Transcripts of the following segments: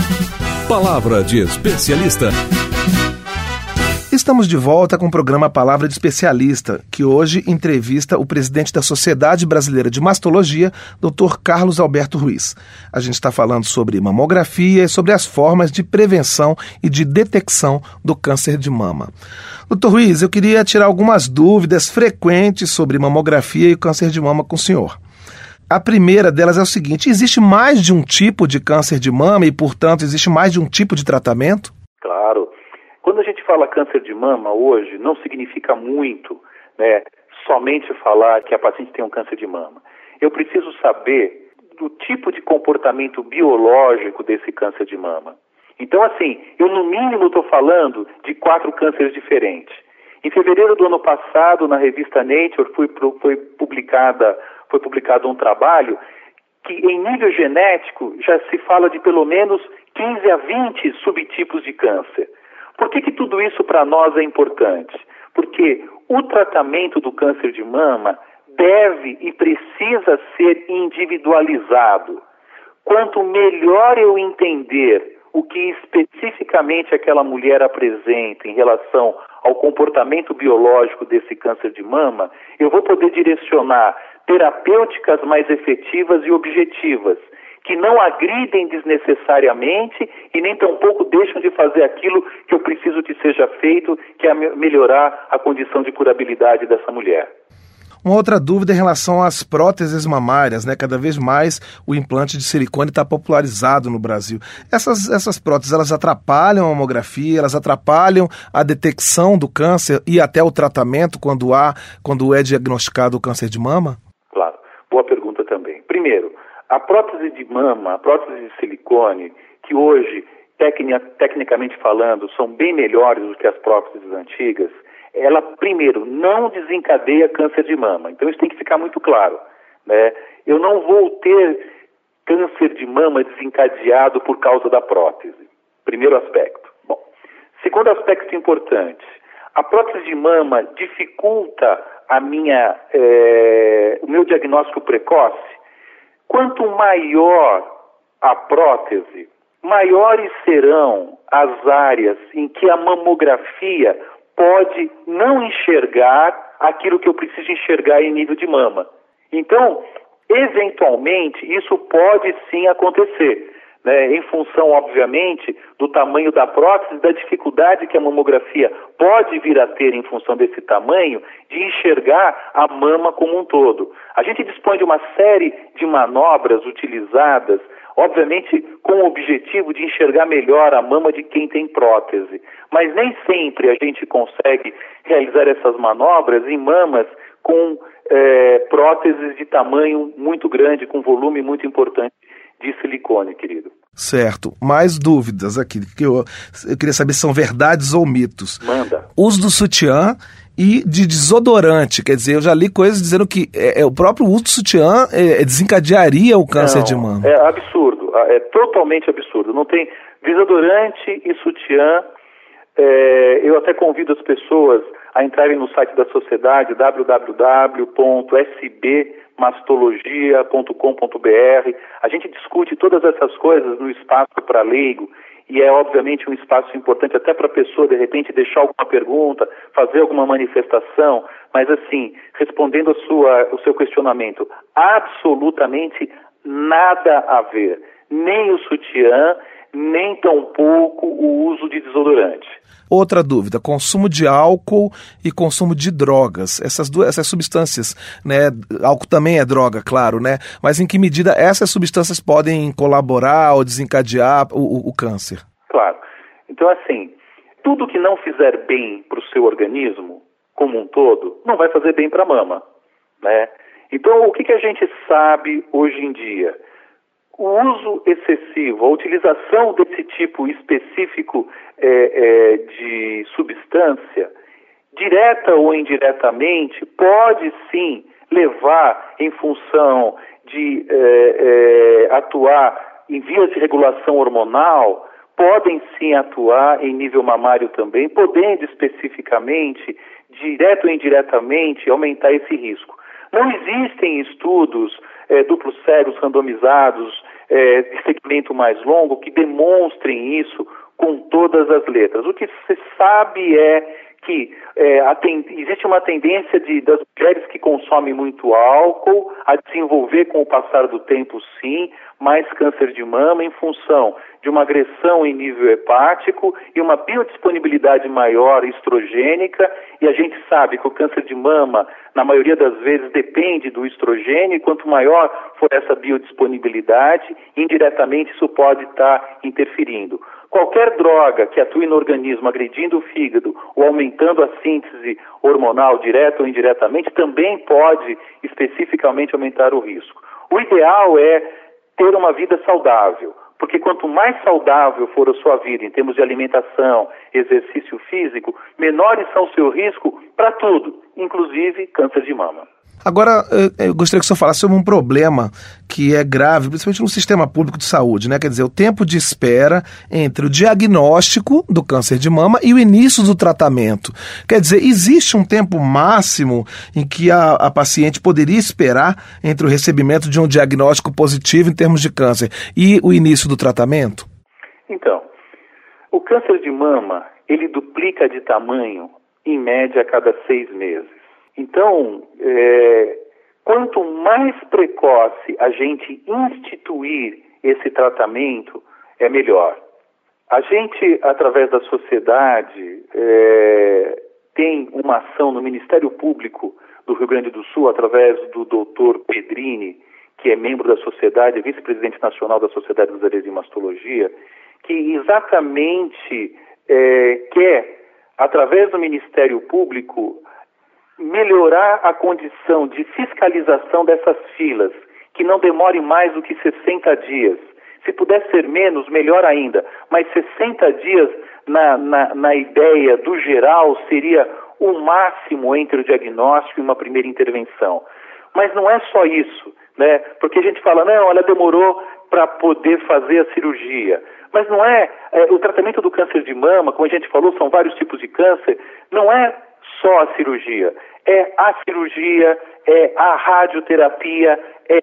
Palavra de Especialista. Estamos de volta com o programa Palavra de Especialista, que hoje entrevista o presidente da Sociedade Brasileira de Mastologia, Dr. Carlos Alberto Ruiz. A gente está falando sobre mamografia e sobre as formas de prevenção e de detecção do câncer de mama. Dr. Ruiz, eu queria tirar algumas dúvidas frequentes sobre mamografia e câncer de mama com o senhor. A primeira delas é o seguinte: existe mais de um tipo de câncer de mama e, portanto, existe mais de um tipo de tratamento? Claro. Quando a gente fala câncer de mama hoje, não significa muito, somente falar que a paciente tem um câncer de mama. Eu preciso saber do tipo de comportamento biológico desse câncer de mama. Então, assim, eu no mínimo estou falando de 4 cânceres diferentes. Em fevereiro do ano passado, na revista Nature, foi publicado um trabalho que, em nível genético, já se fala de pelo menos 15 a 20 subtipos de câncer. Por que tudo isso para nós é importante? Porque o tratamento do câncer de mama deve e precisa ser individualizado. Quanto melhor eu entender o que especificamente aquela mulher apresenta em relação ao comportamento biológico desse câncer de mama, eu vou poder direcionar terapêuticas mais efetivas e objetivas, que não agridem desnecessariamente e nem tampouco deixam de fazer aquilo que eu preciso que seja feito, que é melhorar a condição de curabilidade dessa mulher. Uma outra dúvida em relação às próteses mamárias, Cada vez mais o implante de silicone está popularizado no Brasil. Essas próteses, elas atrapalham a mamografia, elas atrapalham a detecção do câncer e até o tratamento quando é diagnosticado o câncer de mama? Claro, boa pergunta também. Primeiro, a prótese de mama, a prótese de silicone, que hoje, tecnicamente falando, são bem melhores do que as próteses antigas, ela, primeiro, não desencadeia câncer de mama. Então isso tem que ficar muito claro, Eu não vou ter câncer de mama desencadeado por causa da prótese. Primeiro aspecto. Bom, segundo aspecto importante, a prótese de mama dificulta o meu diagnóstico precoce. Quanto maior a prótese, maiores serão as áreas em que a mamografia pode não enxergar aquilo que eu preciso enxergar em nível de mama. Então, eventualmente, isso pode sim acontecer, em função, obviamente, do tamanho da prótese, da dificuldade que a mamografia pode vir a ter em função desse tamanho, de enxergar a mama como um todo. A gente dispõe de uma série de manobras utilizadas, obviamente com o objetivo de enxergar melhor a mama de quem tem prótese. Mas nem sempre a gente consegue realizar essas manobras em mamas com próteses de tamanho muito grande, com volume muito importante de silicone, querido. Certo. Mais dúvidas aqui, que eu queria saber se são verdades ou mitos. Manda. Uso do sutiã e de desodorante. Quer dizer, eu já li coisas dizendo que o próprio uso do sutiã desencadearia o câncer de mama. É absurdo. É totalmente absurdo. Não tem desodorante e sutiã. Eu até convido as pessoas a entrarem no site da sociedade, www.sbmastologia.com.br. A gente discute todas essas coisas no espaço para leigo e é obviamente um espaço importante até para a pessoa, de repente, deixar alguma pergunta, fazer alguma manifestação, mas assim, respondendo o seu questionamento, absolutamente nada a ver, nem o sutiã, nem tampouco o uso de desodorante. Outra dúvida, consumo de álcool e consumo de drogas. Essas substâncias, álcool também é droga, claro, Mas em que medida essas substâncias podem colaborar ou desencadear o câncer? Claro. Então, assim, tudo que não fizer bem para o seu organismo, como um todo, não vai fazer bem para a mama, Então, o que a gente sabe hoje em dia? O uso excessivo, a utilização desse tipo específico de substância, direta ou indiretamente, pode sim levar em função de atuar em vias de regulação hormonal, podem sim atuar em nível mamário também, podendo especificamente, direto ou indiretamente, aumentar esse risco. Não existem estudos duplos cegos randomizados de segmento mais longo que demonstrem isso com todas as letras. O que se sabe é que existe uma tendência das mulheres que consomem muito álcool a desenvolver com o passar do tempo, sim, mais câncer de mama em função de uma agressão em nível hepático e uma biodisponibilidade maior estrogênica, e a gente sabe que o câncer de mama, na maioria das vezes, depende do estrogênio, e quanto maior for essa biodisponibilidade, indiretamente isso pode estar interferindo. Qualquer droga que atue no organismo agredindo o fígado ou aumentando a síntese hormonal direta ou indiretamente também pode especificamente aumentar o risco. O ideal é ter uma vida saudável, porque quanto mais saudável for a sua vida em termos de alimentação, exercício físico, menores são o seu risco para tudo, inclusive câncer de mama. Agora, eu gostaria que o senhor falasse sobre um problema que é grave, principalmente no sistema público de saúde, né? Quer dizer, o tempo de espera entre o diagnóstico do câncer de mama e o início do tratamento. Quer dizer, existe um tempo máximo em que a paciente poderia esperar entre o recebimento de um diagnóstico positivo em termos de câncer e o início do tratamento? Então, o câncer de mama, ele duplica de tamanho, em média, a cada 6 meses. Então, quanto mais precoce a gente instituir esse tratamento, é melhor. A gente, através da sociedade, tem uma ação no Ministério Público do Rio Grande do Sul, através do Dr. Pedrini, que é membro da sociedade, vice-presidente nacional da Sociedade Brasileira de Mastologia, que exatamente quer, através do Ministério Público, melhorar a condição de fiscalização dessas filas, que não demore mais do que 60 dias. Se puder ser menos, melhor ainda, mas 60 dias na ideia do geral seria o máximo entre o diagnóstico e uma primeira intervenção. Mas não é só isso, né? Porque a gente fala, não, ela demorou para poder fazer a cirurgia. Mas não o tratamento do câncer de mama, como a gente falou, são vários tipos de câncer, não é só a cirurgia, é a cirurgia, é a radioterapia, é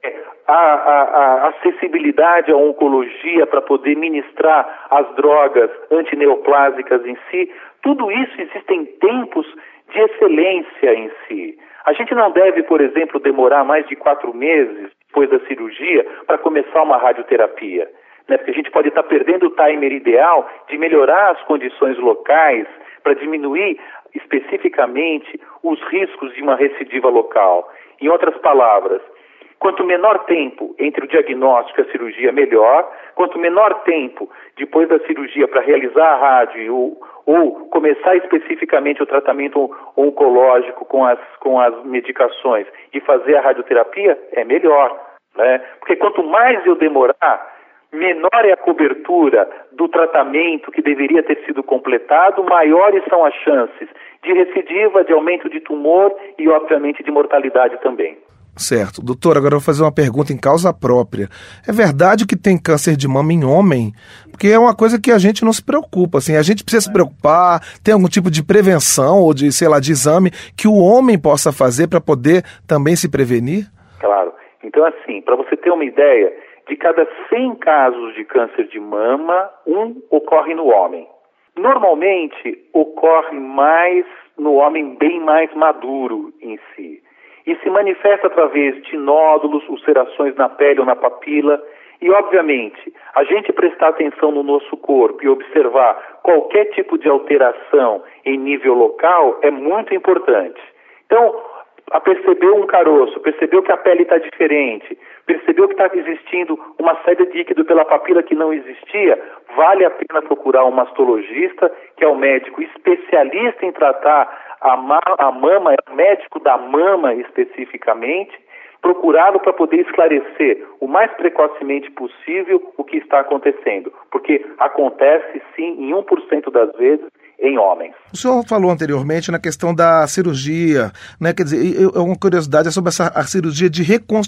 a acessibilidade à oncologia para poder ministrar as drogas antineoplásicas em si. Tudo isso existem tempos de excelência em si. A gente não deve, por exemplo, demorar mais de 4 meses depois da cirurgia para começar uma radioterapia, né? Porque a gente pode estar perdendo o timer ideal de melhorar as condições locais para diminuir especificamente os riscos de uma recidiva local. Em outras palavras, quanto menor tempo entre o diagnóstico e a cirurgia, melhor. Quanto menor tempo depois da cirurgia para realizar a rádio ou começar especificamente o tratamento oncológico com as medicações e fazer a radioterapia, é melhor, né? Porque quanto mais eu demorar, menor é a cobertura do tratamento que deveria ter sido completado, maiores são as chances de recidiva, de aumento de tumor e, obviamente, de mortalidade também. Certo. Doutor, agora eu vou fazer uma pergunta em causa própria. É verdade que tem câncer de mama em homem? Porque é uma coisa que a gente não se preocupa. Assim, a gente precisa se preocupar, tem algum tipo de prevenção ou de, de exame que o homem possa fazer para poder também se prevenir? Claro. Então, assim, para você ter uma ideia, de cada 100 casos de câncer de mama, 1 ocorre no homem. Normalmente, ocorre mais no homem bem mais maduro em si. E se manifesta através de nódulos, ulcerações na pele ou na papila. E, obviamente, a gente prestar atenção no nosso corpo e observar qualquer tipo de alteração em nível local é muito importante. Então, percebeu um caroço, percebeu que a pele está diferente, percebeu que está existindo uma saída de líquido pela papila que não existia, vale a pena procurar um mastologista, que é um médico especialista em tratar a mama, é o médico da mama especificamente, procurá-lo para poder esclarecer o mais precocemente possível o que está acontecendo, porque acontece sim em 1% das vezes em homens. O senhor falou anteriormente na questão da cirurgia, né? Quer dizer, uma curiosidade é sobre a cirurgia de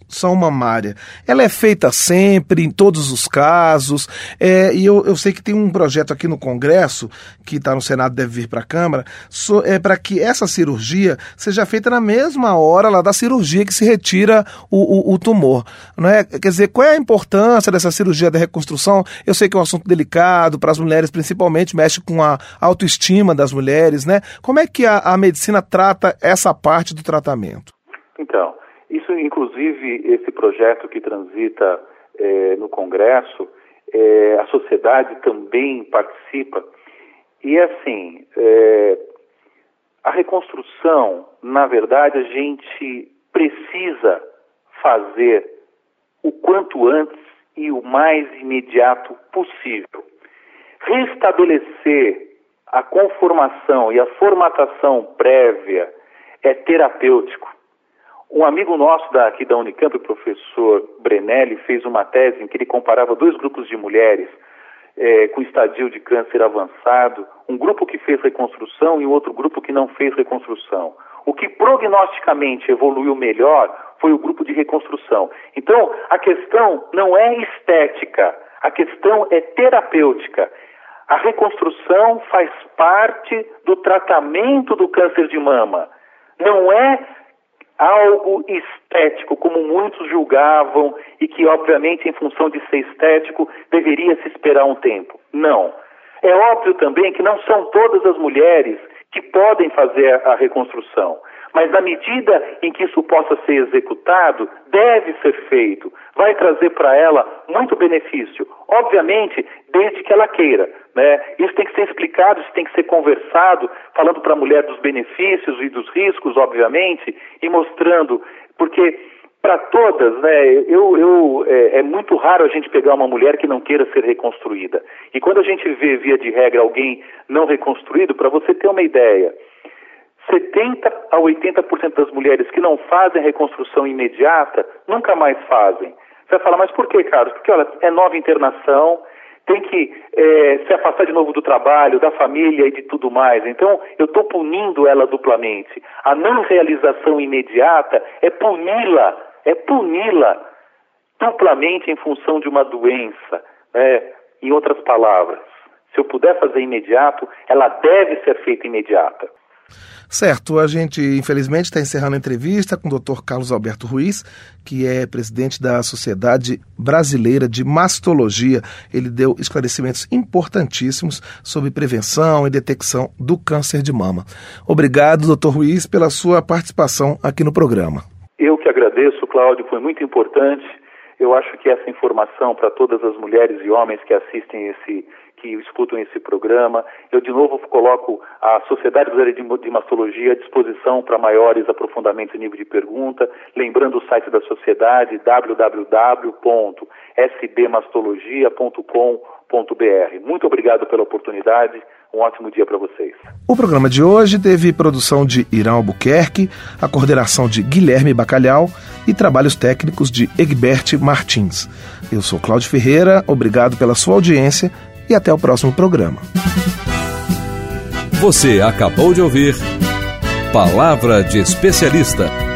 reconstrução mamária, ela é feita sempre, em todos os casos, e eu sei que tem um projeto aqui no Congresso, que está no Senado, deve vir para a Câmara, para que essa cirurgia seja feita na mesma hora lá da cirurgia que se retira o tumor, não é? Quer dizer, qual é a importância dessa cirurgia da reconstrução? Eu sei que é um assunto delicado para as mulheres, principalmente, mexe com a autoestima das mulheres, né? Como é que a medicina trata essa parte do tratamento? Então, isso, inclusive, esse projeto que transita no Congresso, a sociedade também participa. E, assim, a reconstrução, na verdade, a gente precisa fazer o quanto antes e o mais imediato possível. Restabelecer a conformação e a formatação prévia é terapêutico. Um amigo nosso aqui da Unicamp, o professor Brenelli, fez uma tese em que ele comparava 2 grupos de mulheres com estadio de câncer avançado, um grupo que fez reconstrução e outro grupo que não fez reconstrução. O que prognosticamente evoluiu melhor foi o grupo de reconstrução. Então, a questão não é estética, a questão é terapêutica. A reconstrução faz parte do tratamento do câncer de mama. Não é algo estético, como muitos julgavam, e que, obviamente, em função de ser estético, deveria se esperar um tempo. Não. É óbvio também que não são todas as mulheres que podem fazer a reconstrução, mas na medida em que isso possa ser executado, deve ser feito. Vai trazer para ela muito benefício, obviamente, desde que ela queira, né? Isso tem que ser explicado, isso tem que ser conversado, falando para a mulher dos benefícios e dos riscos, obviamente, e mostrando, porque para todas, né, é muito raro a gente pegar uma mulher que não queira ser reconstruída. E quando a gente vê, via de regra, alguém não reconstruído, para você ter uma ideia, 70% a 80% das mulheres que não fazem reconstrução imediata, nunca mais fazem. Você vai falar, mas por que, Carlos? Porque, olha, é nova internação, tem que se afastar de novo do trabalho, da família e de tudo mais. Então, eu estou punindo ela duplamente. A não realização imediata é puni-la duplamente em função de uma doença. Em outras palavras, se eu puder fazer imediato, ela deve ser feita imediata. Certo, a gente infelizmente está encerrando a entrevista com o Dr. Carlos Alberto Ruiz, que é presidente da Sociedade Brasileira de Mastologia. Ele deu esclarecimentos importantíssimos sobre prevenção e detecção do câncer de mama. Obrigado, Dr. Ruiz, pela sua participação aqui no programa. Eu que agradeço, Cláudio, foi muito importante. Eu acho que essa informação para todas as mulheres e homens que assistem que escutam esse programa, eu de novo coloco a Sociedade Brasileira de Mastologia à disposição para maiores aprofundamentos em nível de pergunta, lembrando o site da sociedade, www.sbmastologia.com.br. Muito obrigado pela oportunidade, um ótimo dia para vocês. O programa de hoje teve produção de Irã Albuquerque, a coordenação de Guilherme Bacalhau e trabalhos técnicos de Egbert Martins. Eu sou Cláudio Ferreira, obrigado pela sua audiência e até o próximo programa. Você acabou de ouvir Palavra de Especialista.